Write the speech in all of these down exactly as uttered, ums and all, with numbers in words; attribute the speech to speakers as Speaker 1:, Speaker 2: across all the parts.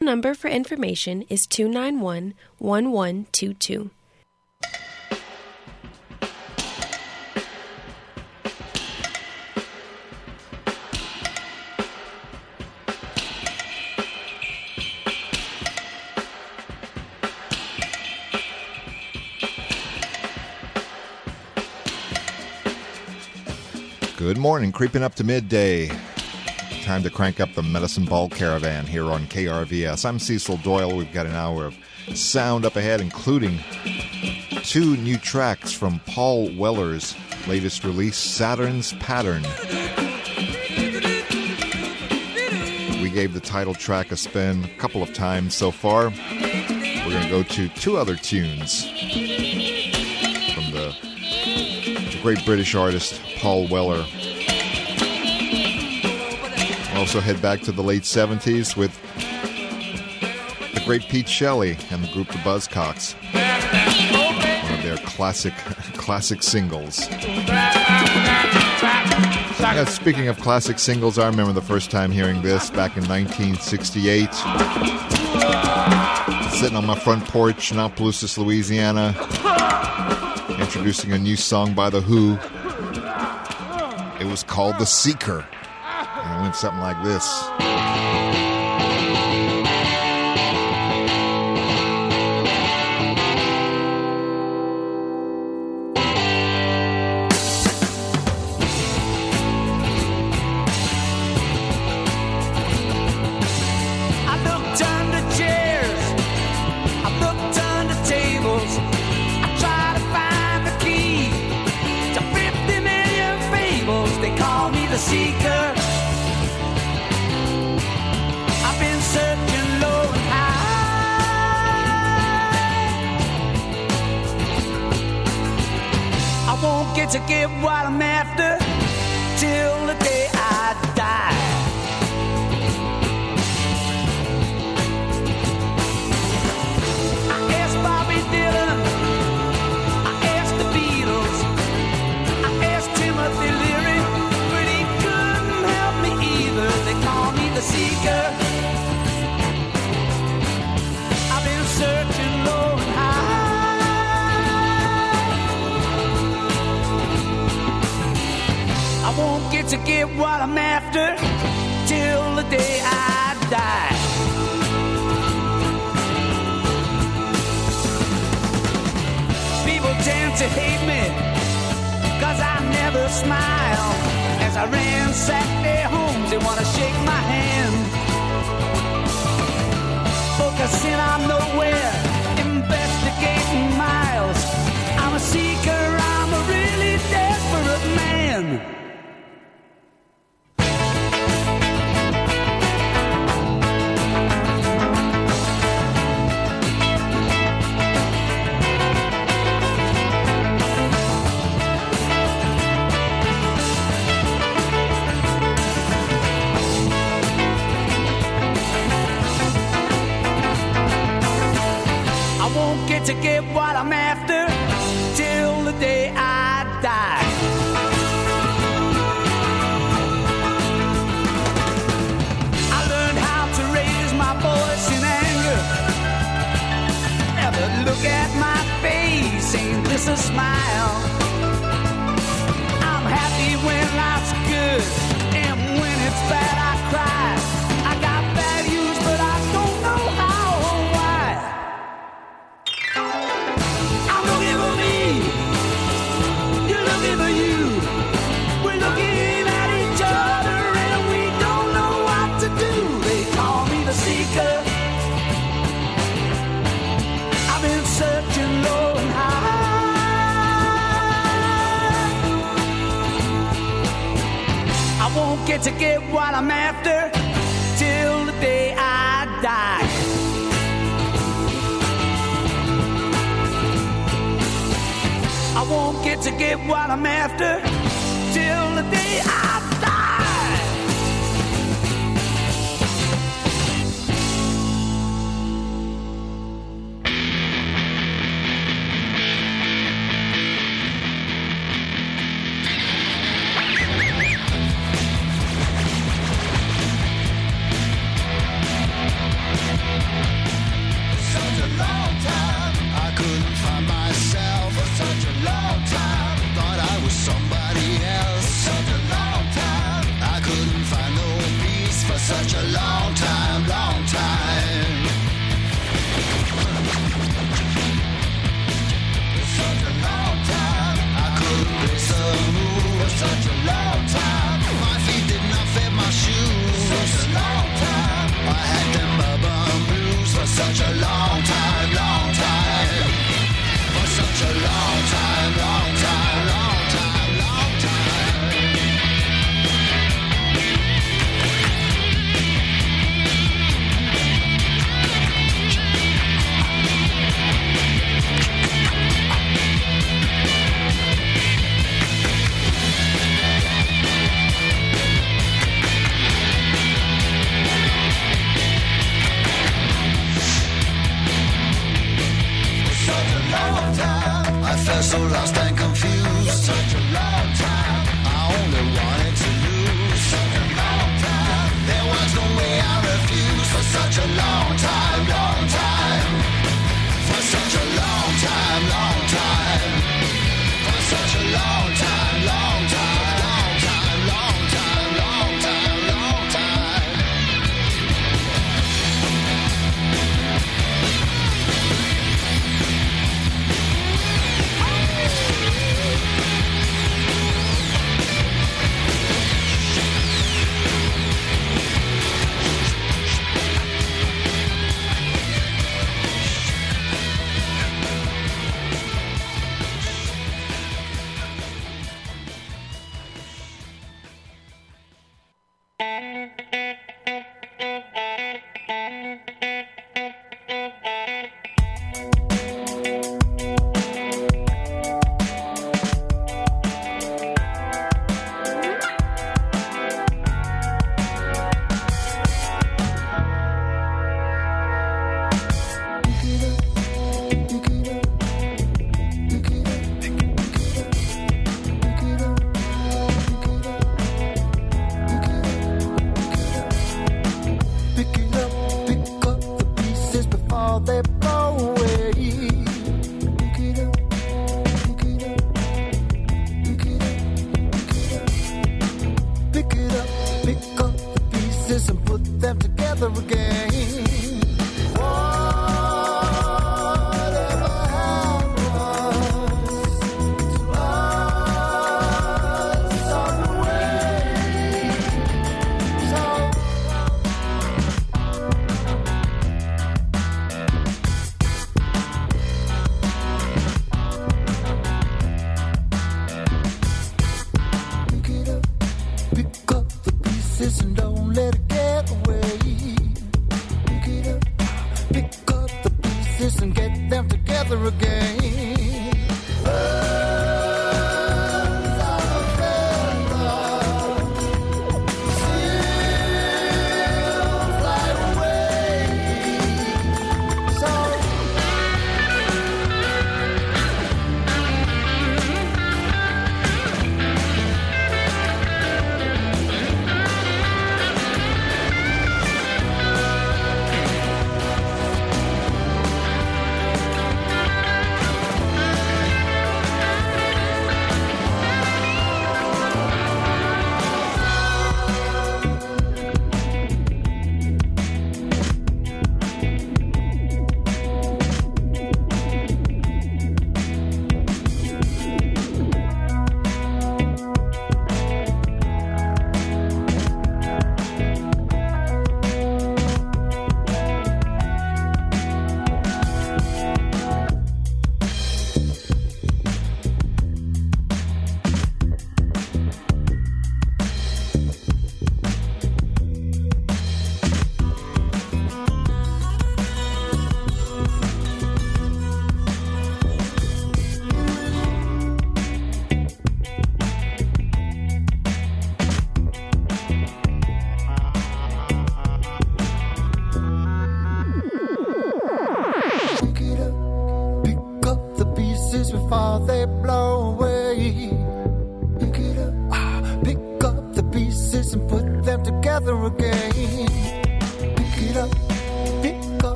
Speaker 1: number for information is two nine one, one one two two.
Speaker 2: Good morning, creeping up to midday. Time to crank up the Medicine Ball Caravan here on K R V S. I'm Cecil Doyle. We've got an hour of sound up ahead, including two new tracks from Paul Weller's latest release, Saturn's Pattern. We gave the title track a spin a couple of times so far. We're going to go to two other tunes from the, the great British artist Paul Weller. We'll also head back to the late seventies with the great Pete Shelley and the group The Buzzcocks. One of their classic classic singles. Now, speaking of classic singles, I remember the first time hearing this back in nineteen sixty-eight. Sitting on my front porch in Opelousas, Louisiana, introducing a new song by The Who. It was called The Seeker, and it went something like this.
Speaker 3: To get what I'm after till the day I die. I asked Bobby Dylan, I asked the Beatles, I asked Timothy Leary, but he couldn't help me either. They call me the Seeker. I've been searching low and high. I won't get to get what I'm after till the day I die. People tend to hate me 'cause I never smile. As I ransack their homes, they want to shake my hand. Focusing on nowhere, investigating miles. I'm a seeker, I'm a really desperate man. To get what I'm after till the day I die. I learned how to raise my voice in anger. Never look at my face, ain't this a smile? I'm happy when life's good, and when it's bad I cry. I got values, but I don't know how or why. I'm looking for me, you're looking for you. We're looking at each other and we don't know what to do. They call me the Seeker. I've been searching low and high. I won't get to get what I'm after till the day I die. I won't get to get what I'm after till the day I die.
Speaker 4: felt so lost and confused. Such a long time. I only wanted to lose. Such a long time. There was no way I refused. For such a long time, long time. For such a long time, long time. For such a long time, long time, long time, long time, long time, long time.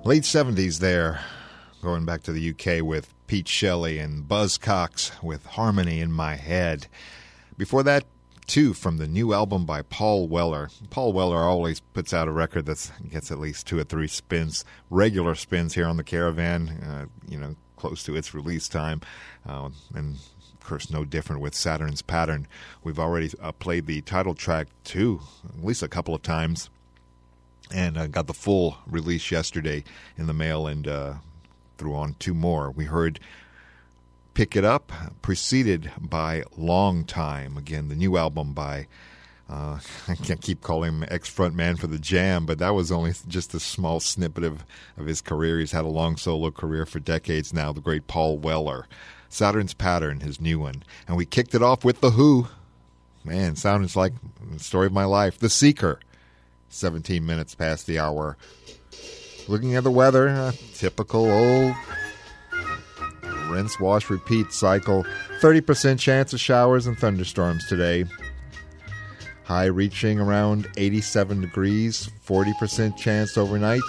Speaker 2: Late seventies there, going back to the U K with Pete Shelley and Buzzcocks with Harmony in My Head. Before that, two from the new album by Paul Weller. Paul Weller always puts out a record that gets at least two or three spins, regular spins here on the Caravan, uh, you know, close to its release time. Uh, and, of course, no different with Saturn's Pattern. We've already uh, played the title track, too, at least a couple of times, and uh, got the full release yesterday in the mail and uh, threw on two more. We heard Pick It Up, preceded by Long Time. Again, the new album by, uh, I can't keep calling him ex-frontman for The Jam, but that was only just a small snippet of, of his career. He's had a long solo career for decades now, the great Paul Weller. Saturn's Pattern, his new one. And we kicked it off with The Who. Man, sounds like the story of my life. The Seeker, seventeen minutes past the hour. Looking at the weather, uh, typical old rinse, wash, repeat cycle. thirty percent chance of showers and thunderstorms today. High reaching around eighty-seven degrees. forty percent chance overnight.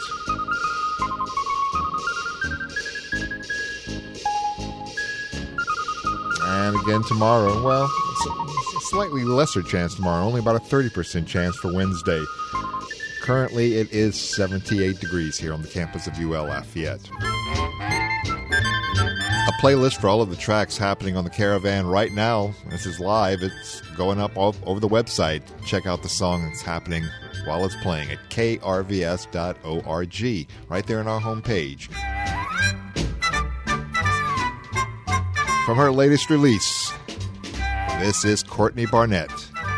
Speaker 2: And again tomorrow. Well, it's a slightly lesser chance tomorrow. Only about a thirty percent chance for Wednesday. Currently, it is seventy-eight degrees here on the campus of U L Lafayette. A playlist for all of the tracks happening on the Caravan right now. This is live. It's going up all over the website. Check out the song that's happening while it's playing at k r v s dot org, right there on our homepage. From her latest release, this is Courtney Barnett.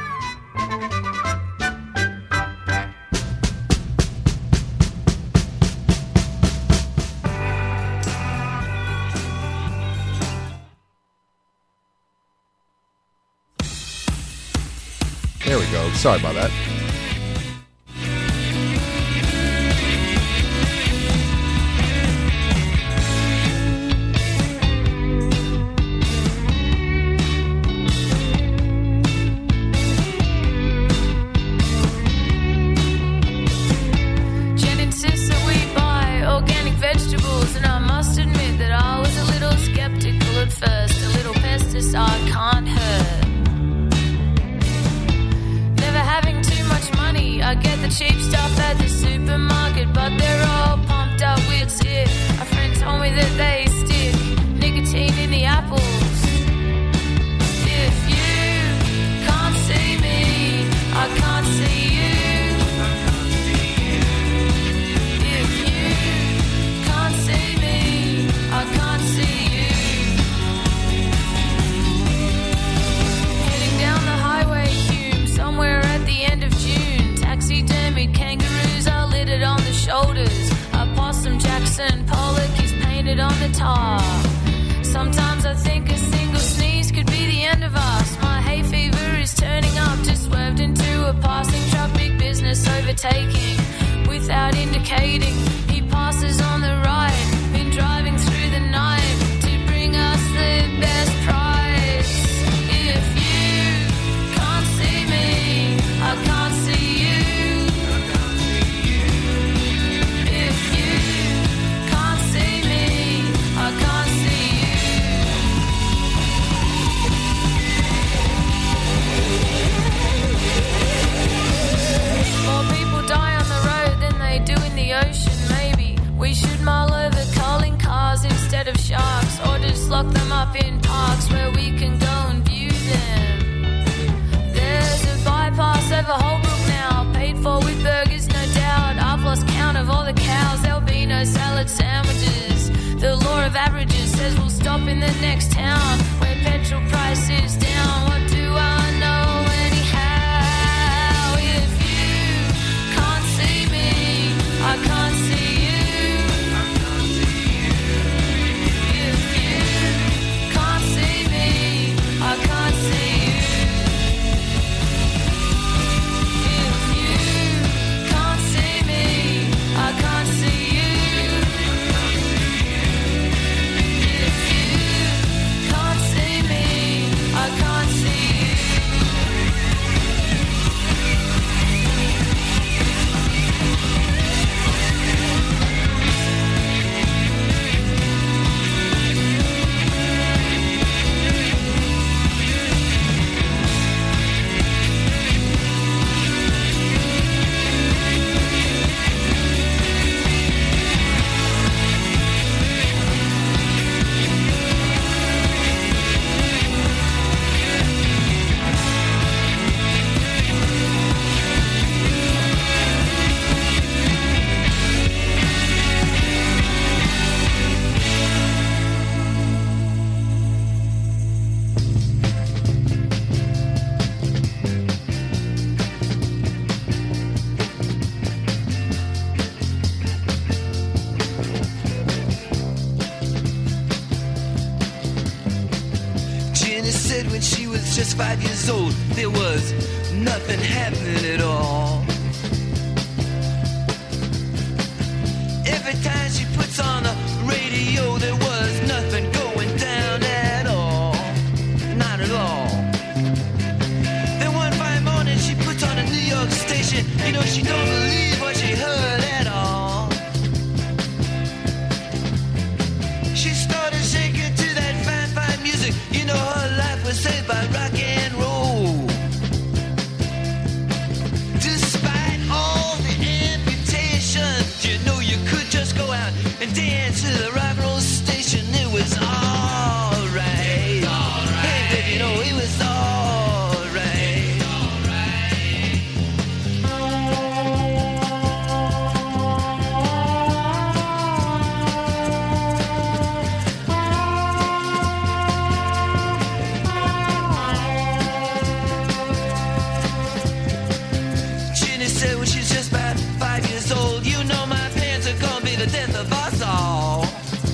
Speaker 2: There we go. Sorry about that.
Speaker 5: Jen insists that we buy organic vegetables, and I must admit that I was a little skeptical at first. A little pesticide can't hurt. Having too much money, I get the cheap stuff at the supermarket, but they're all pumped up with shit. A friend told me that they stick nicotine in the apples. If you can't see me, I can't see you. If you can't see me, I can't see you. Heading down the highway, Hume, somewhere at the end of June. Taxidermied kangaroos are littered on the shoulders. A possum Jackson Pollock is painted on the top. Sometimes I think a single sneeze could be the end of us. My hay fever is turning up, just swerved into a passing truck. Big business overtaking without indicating. He passes on the right, been driving through the night to bring us the best price. If you can't see me, I can't see you. If you can't see me, I can't see you. More people die on the road than they do in the ocean. Maybe we should mull over culling cars instead of sharks, or just lock them up in parks where we can go and view them. There's a bypass over Holbrook now, paid for with burgers, no doubt. I've lost count of all the cows, there'll be no salad sandwiches. The law of averages says we'll stop in the next town where petrol price is down. What do I know anyhow? If you can't see me, I can't see you. If you can't see me, I can't see you. If you can't see me, I can't see you. If you can't
Speaker 3: just five years old, there was nothing happening at all. Every time she puts on the radio, there was nothing going down at all. Not at all. Then one fine morning she puts on a New York station. You know, she don't believe what she heard at all. She started shaking to that fine, fine music. You know, her life was saved by rock and roll. Despite all the amputations, you know, you could just go out and dance to the rock and roll station. It was alright. Hey, baby, you know, it was alright. Ginny said when she's just about five years old, you know my parents are gonna be the death of us all.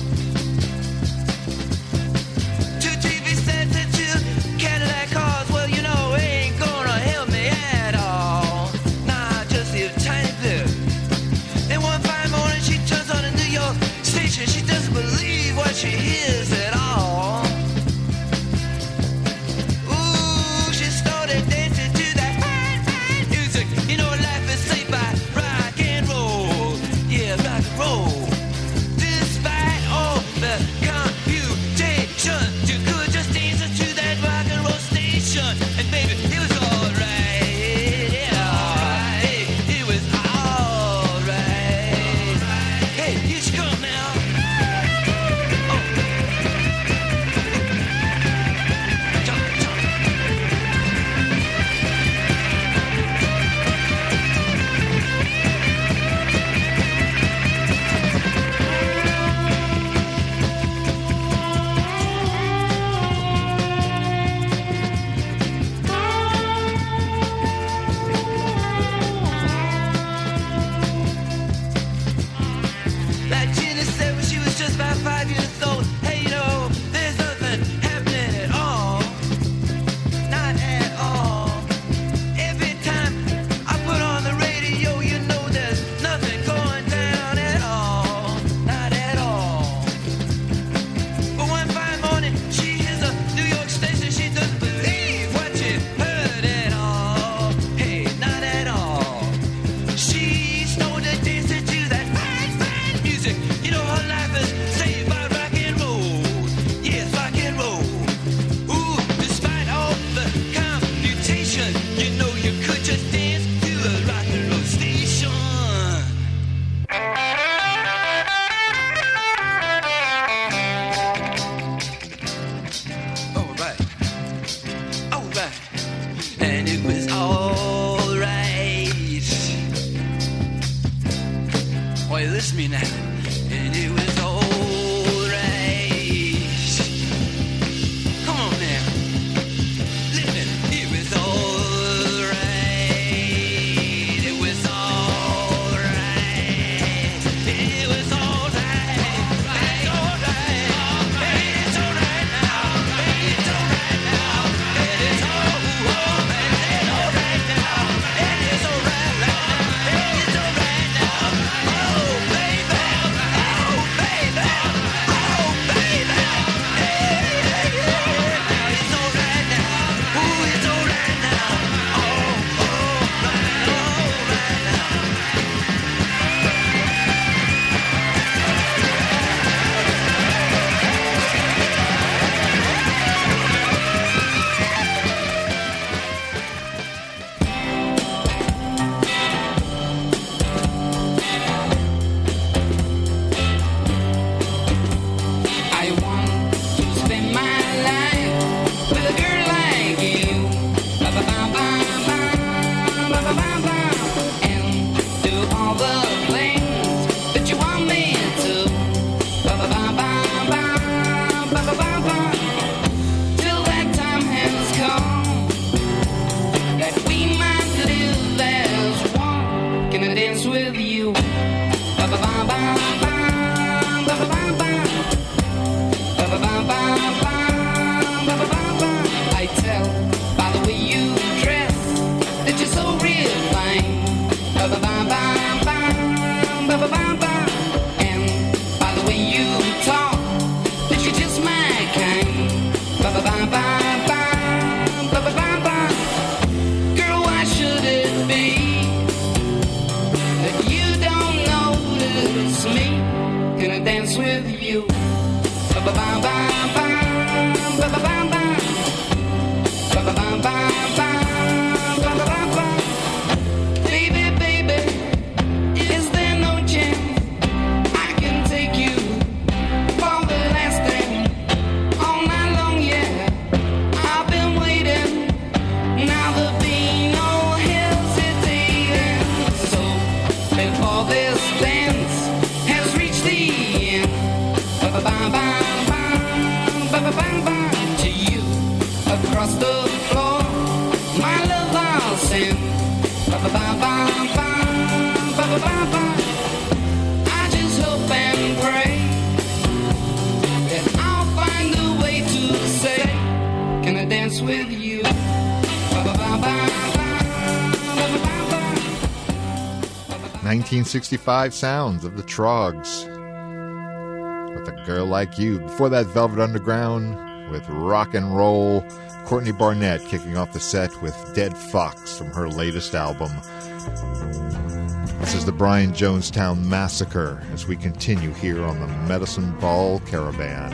Speaker 3: Two T V sets and two Cadillac cars, well, you know, it ain't gonna help me at all. Nah, just a tiny bit. Then one fine morning she turns on a New York station. She doesn't believe what she hears at all. Ooh, she started dancing to that fine, fine music. You know, life is saved by rock and roll. Yeah, rock and roll. Despite all the computation, you could just dance to that rock and roll station. And baby, it was alright. Yeah, hey, it was alright. Hey, here she come now. Oh. Jump, jump. Like Ginny said when she was just about five years old, hey, you know, there's nothing happening at all. Not at all. Every time I put on the radio, you know there's nothing going down at all. Not at all. But one fine morning, she hears a New York station. She doesn't believe what she heard at all. Hey, not at all. She started dancing to that fine, fine music. You know, her life is saved by rock and roll. Yes, rock and roll. Ooh, despite all the computation, you know, you could just dance to a rock and roll station. All right. All right. And it was all right. Oh, you listen to me now. And it was all right. Come on now. Listen. It was all right. It was all right. It was all right. It's all right. It's all right now. It's all right now. It's all right. It's all right now. It's all right now. It's all right now. Oh, baby. Oh, baby. Oh, baby. Yeah, yeah, yeah. It's all right now. Ooh, it's all right now. Oh, all right, all right now.
Speaker 6: I want to spend my life with a girl like you. Ba ba ba ba ba ba ba ba ba, and do all the things that you want me to. Ba ba ba ba ba ba ba ba ba. Till that time has come that we might live as one. Can I dance with you? Ba ba ba ba ba ba ba ba ba. Ba ba ba ba ba ba ba ba ba. I tell flame. Ba-ba-ba-ba-ba, ba-ba-ba-ba. And by the way you talk, that you're just my kind. Ba-ba-ba-ba-ba, ba-ba-ba-ba. Girl, why should it be that you don't notice me? Can I dance with you? Ba-ba-ba-ba-ba, ba-ba-ba-ba. Ba-ba-ba-ba-ba, ba-ba-ba-ba. Baby, baby, is there no chance I can take you for the last thing all night long? Yeah, I've been waiting. Now there'll be no hesitating. So before this dance has reached the end, ba-ba-ba-ba, ba-ba-ba-ba, to you across the floor, my love I'll send. Ba-ba-ba-ba-ba, ba-ba-ba-ba. I just hope and pray that I'll find a way to say, can I dance with you? Ba-ba-ba-ba-ba, ba-ba-ba-ba.
Speaker 2: nineteen sixty-five sounds of the Trogs with A Girl Like You. Before that, Velvet Underground with Rock and Roll. Courtney Barnett kicking off the set with Dead Fox from her latest album. This is the Brian Jonestown Massacre as we continue here on the Medicine Ball Caravan.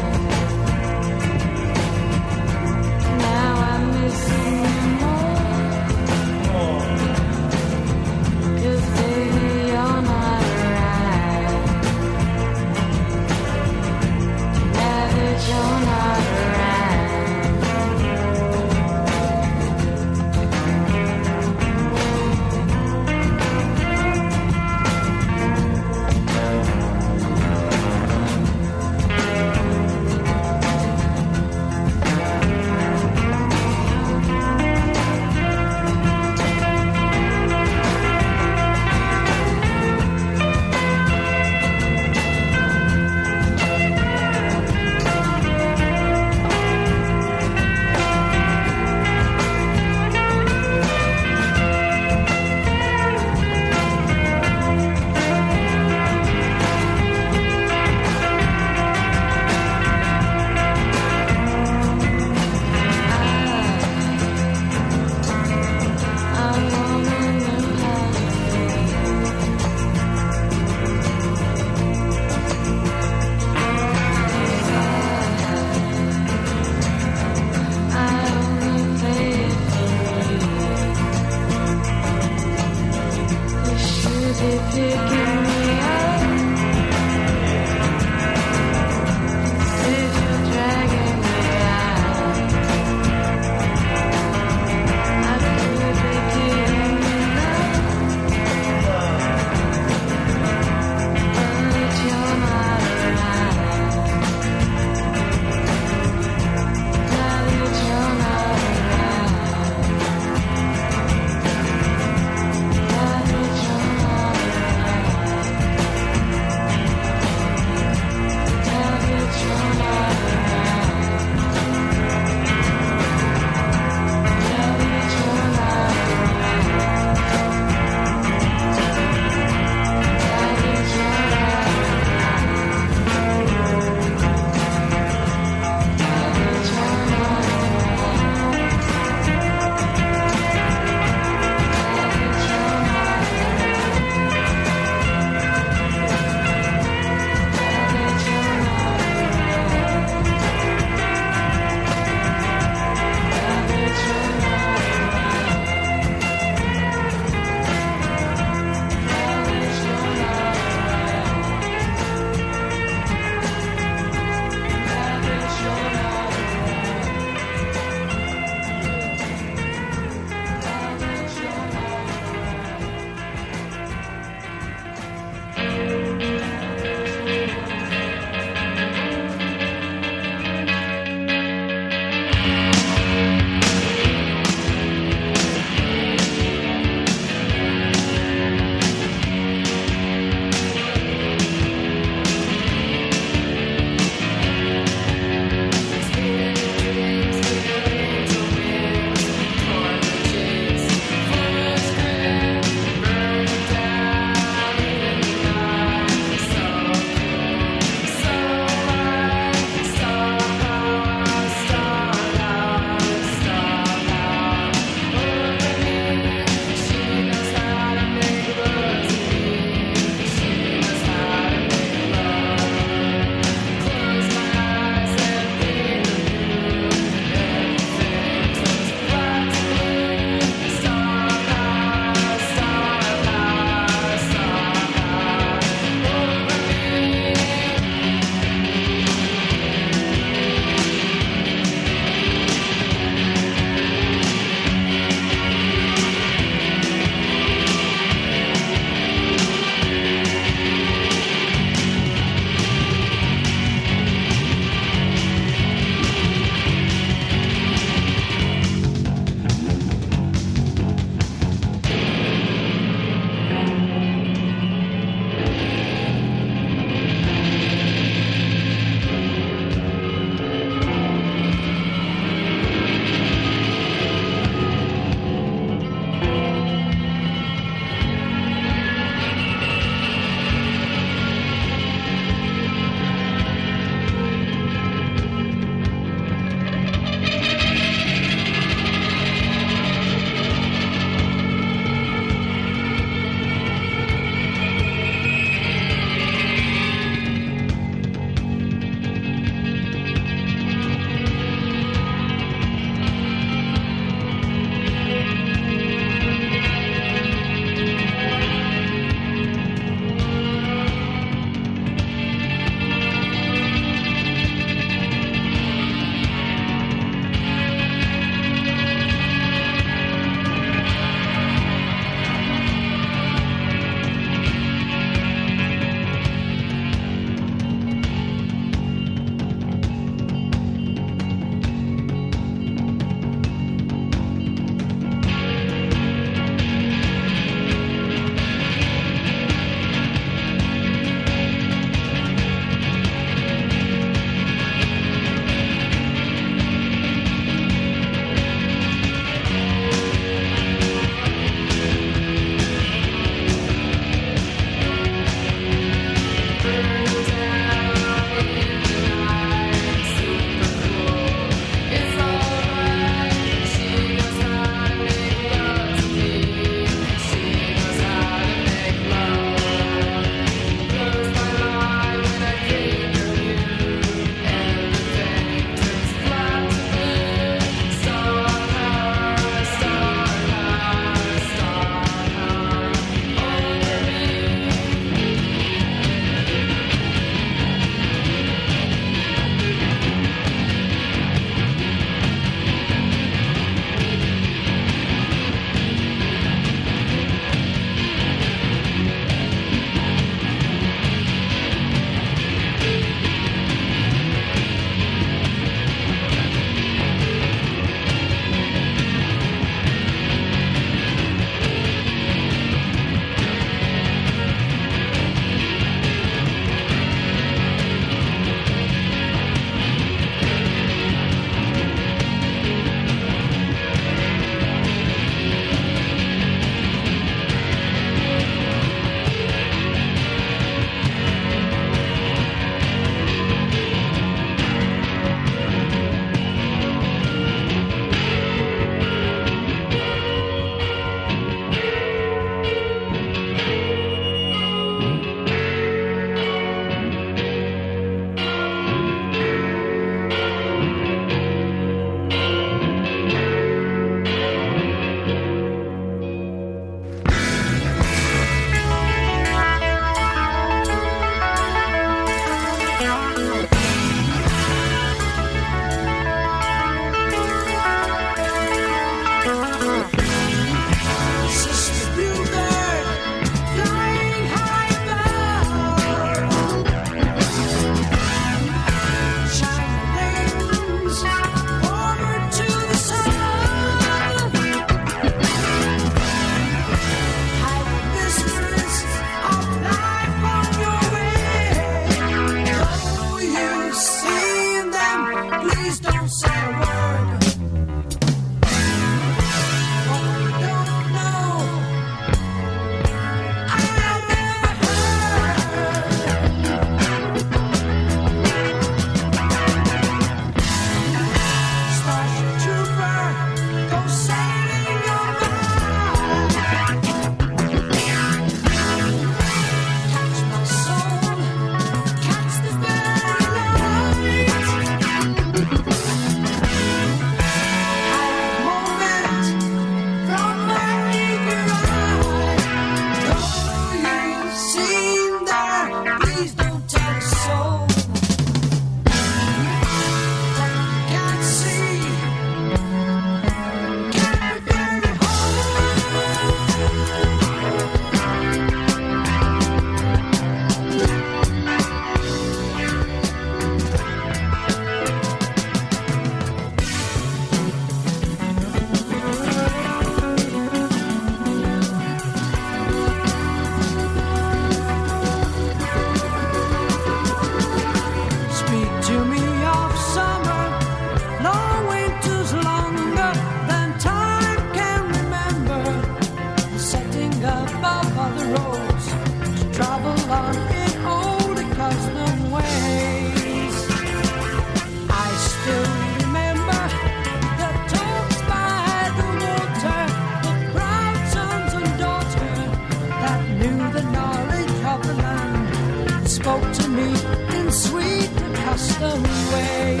Speaker 3: to me in sweet accustomed ways.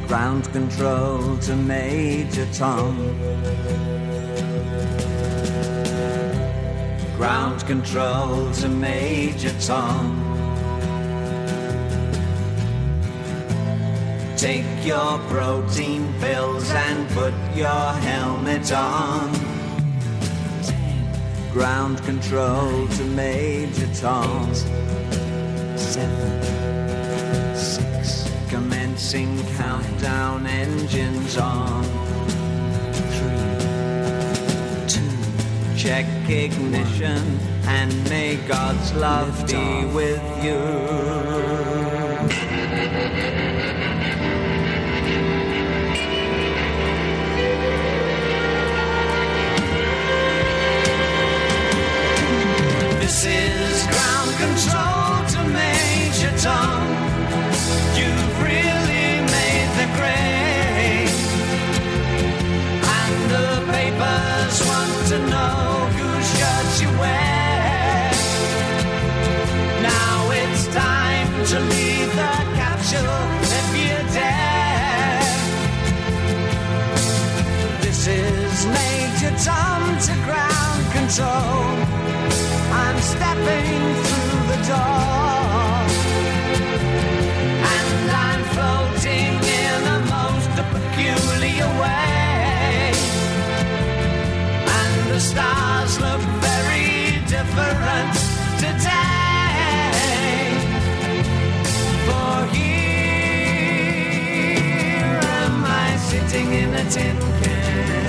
Speaker 7: Ground control to Major Tom. Ground control to Major Tom. Take your protein pills and put your helmet on. Ground control to Major Tom. Seven, six, commencing countdown, engines on. Three, two, check ignition, and may God's love be with you. This is ground control to Major Tom. You've really made the grade, and the papers want to know whose shirts you wear. Now it's time to leave the capsule if you dare. This is Major Tom to ground control. I'm stepping through the door, and I'm floating in a most peculiar way, and the stars look very different today. For here am I sitting in a tin can.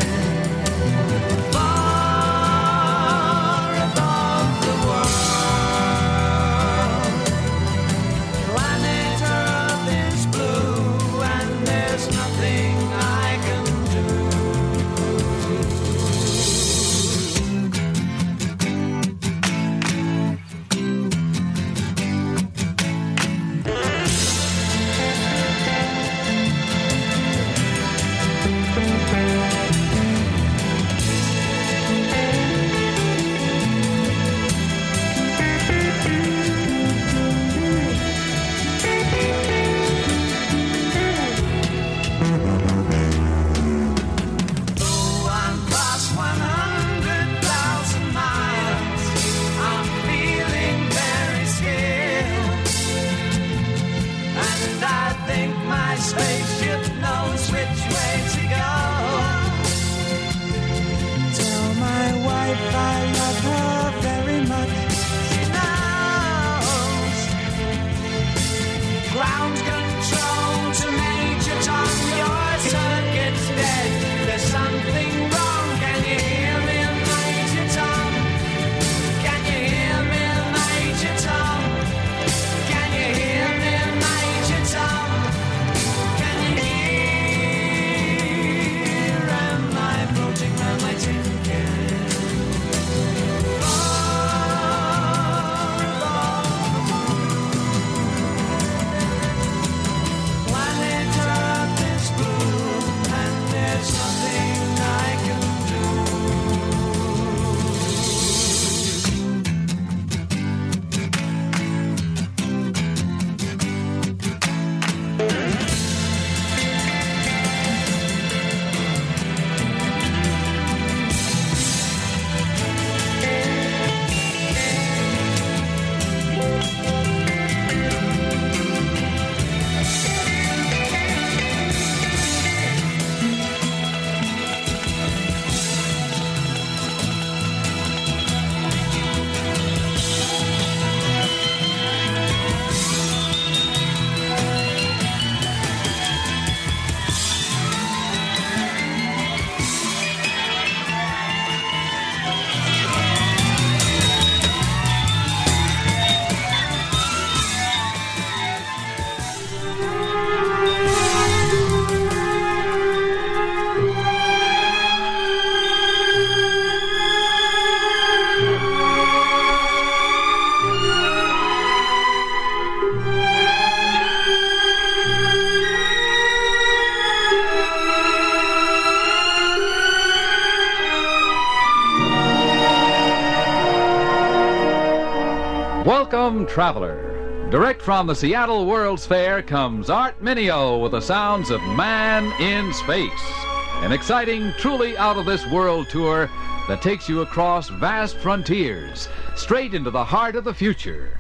Speaker 8: Welcome, traveler. Direct from the Seattle World's Fair comes Art Mineo with the sounds of Man in Space, an exciting, truly out-of-this-world tour that takes you across vast frontiers, straight into the heart of the future.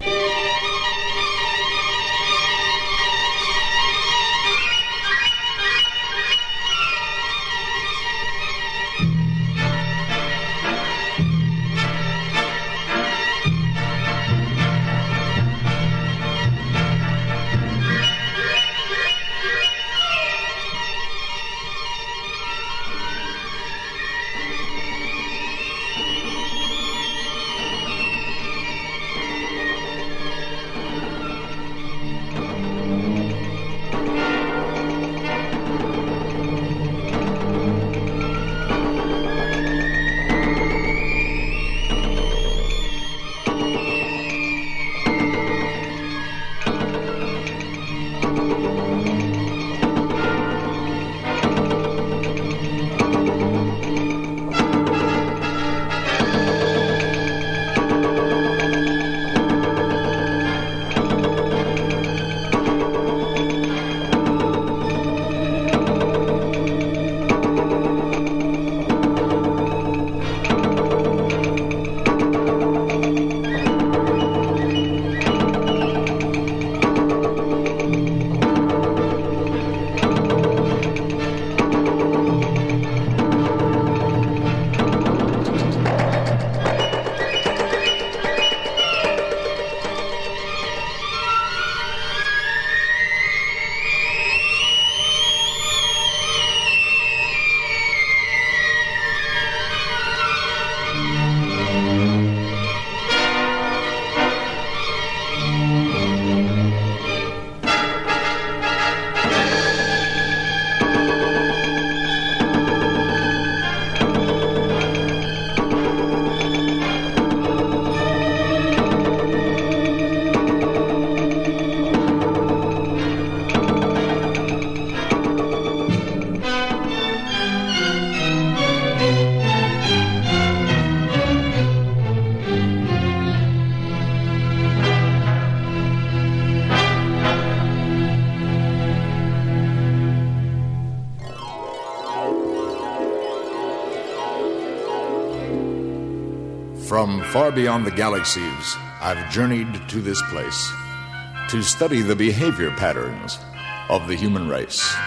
Speaker 9: From far beyond the galaxies, I've journeyed to this place to study the behavior patterns of the human race.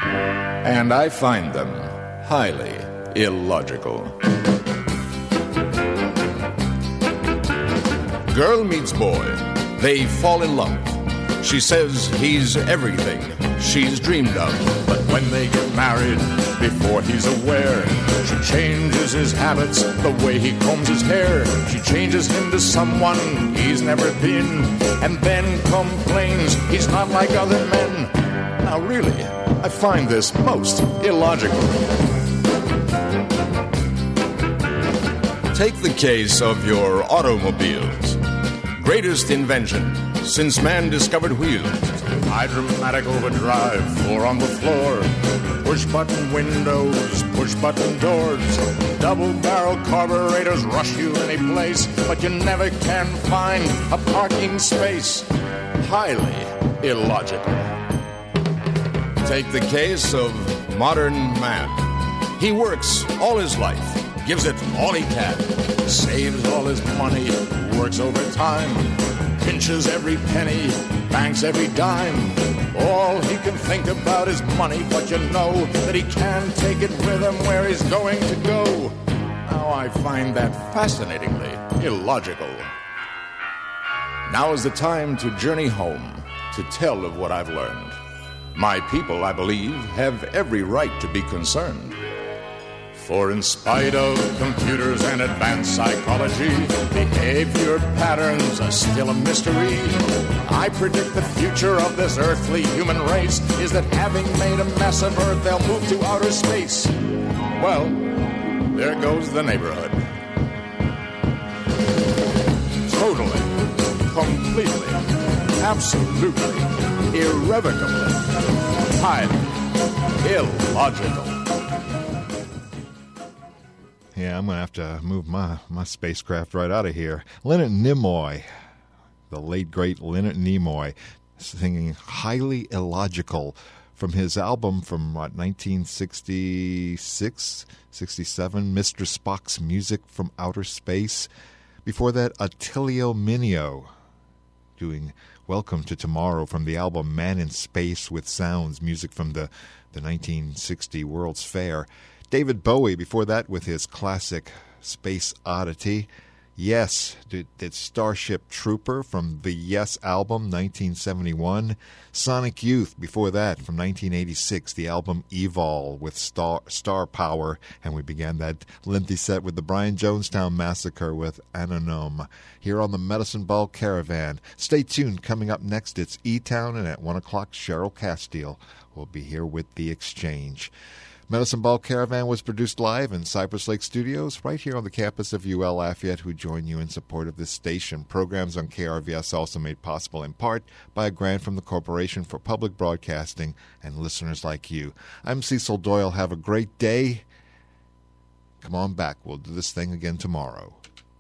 Speaker 9: And I find them highly illogical. Girl meets boy. They fall in love. She says he's everything she's dreamed of. But when they get married, before he's aware, she changes his habits, the way he combs his hair. She changes him to someone he's never been, and then complains he's not like other men. Now really, I find this most illogical. Take the case of your automobiles. Greatest invention since man discovered wheels. Hydromatic overdrive, floor on the floor. Push-button windows, push-button doors. Double-barrel carburetors rush you any place, but you never can find a parking space. Highly illogical. Take the case of modern man. He works all his life, gives it all he can, saves all his money, works overtime, pinches every penny, banks every dime. All he can think about is money, but you know that he can't take it with him where he's going to go. Now I find that fascinatingly illogical. Now is the time to journey home, to tell of what I've learned. My people, I believe, have every right to be concerned. For in spite of computers and advanced psychology, behavior patterns are still a mystery. I predict the future of this earthly human race is that having made a mess of Earth, they'll move to outer space. Well, there goes the neighborhood. Totally, completely, absolutely, irrevocably, highly illogical.
Speaker 2: Yeah, I'm going to have to move my, my spacecraft right out of here. Leonard Nimoy the late, great Leonard Nimoy, singing Highly Illogical from his album from what, nineteen sixty-six, sixty-seven, Mister Spock's Music from Outer Space. Before that, Attilio Mineo doing Welcome to Tomorrow from the album Man in Space with Sounds, music from the, the nineteen sixty World's Fair. David Bowie before that with his classic Space Oddity. Yes, did, did Starship Trooper from the Yes album, nineteen seventy-one. Sonic Youth before that from nineteen eighty-six, the album Evol with Star, Star Power. And we began that lengthy set with the Brian Jonestown Massacre with Anonym here on the Medicine Ball Caravan. Stay tuned. Coming up next, it's E-Town, and at one o'clock, Cheryl Castile will be here with The Exchange. Medicine Ball Caravan was produced live in Cypress Lake Studios, right here on the campus of U L Lafayette, who join you in support of this station. Programs on K R V S also made possible in part by a grant from the Corporation for Public Broadcasting and listeners like you. I'm Cecil Doyle. Have a great day. Come on back. We'll do this thing again tomorrow.